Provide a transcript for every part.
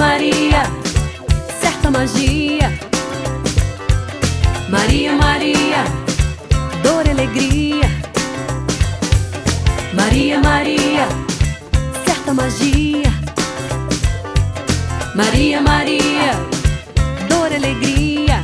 Maria, certa magia. Maria, Maria, dor e alegria. Maria, Maria, certa magia. Maria, Maria, dor e alegria.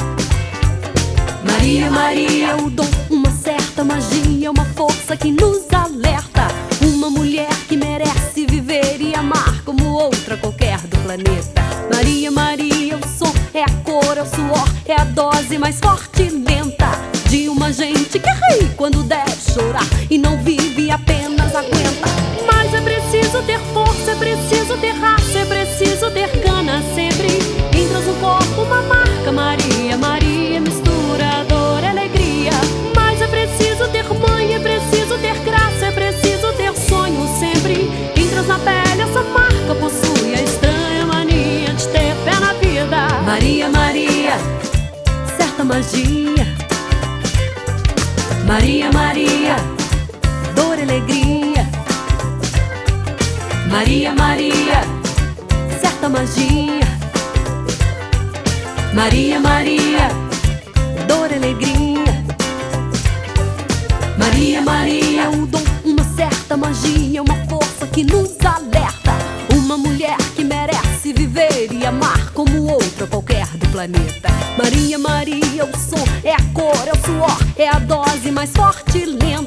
Maria, Maria, o dom, uma certa magia, uma força que nos alerta. Uma mulher que merece viver e amar como outra qualquer do planeta. Maria, Maria, o som é a cor, é o suor, é a dose mais forte e lenta de uma gente que ri quando deve chorar e não vive e apenas aguenta. Mas é preciso ter força, é preciso ter raça, é preciso ter gana sempre. Entra no corpo uma marca, Maria, Maria, mistura dor e alegria. Mas é preciso ter mãe, é preciso ter graça, é preciso ter sonho sempre. Entras na pele, essa marca possui a estranha mania de ter fé na vida. Maria, Maria, certa magia. Maria, Maria, dor e alegria. Maria, Maria, certa magia. Maria, Maria, dor e alegria. Maria, Maria, o dom, uma certa magia, uma força que nos alerta. Uma mulher que merece viver e amar como outra qualquer do planeta. Maria, Maria, o som é a cor, é o suor, é a dose mais forte e lenta